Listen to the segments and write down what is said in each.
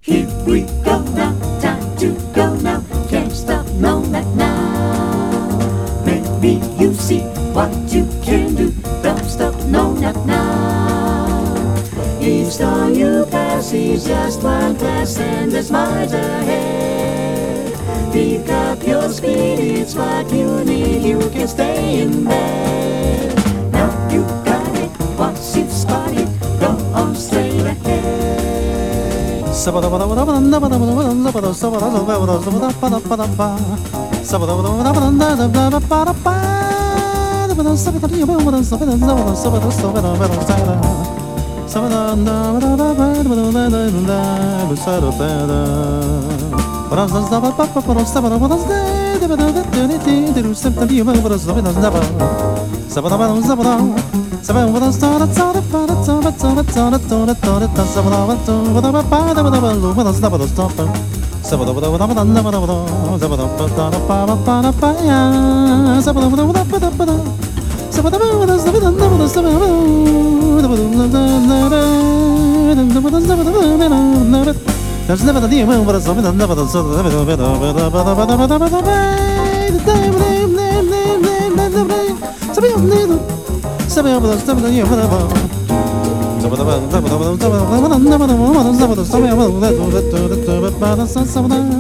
Here we go now, time to go now. Can't stop, no, not now. Maybe you see what you can do. Don't stop, no, not now. Each storm you pass is just one class, and there's miles ahead. Pick up your speed, it's what you need. You can stay in bed. Now you got it, once you've spotted, go on straight ahead.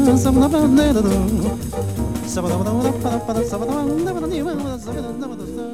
Sabada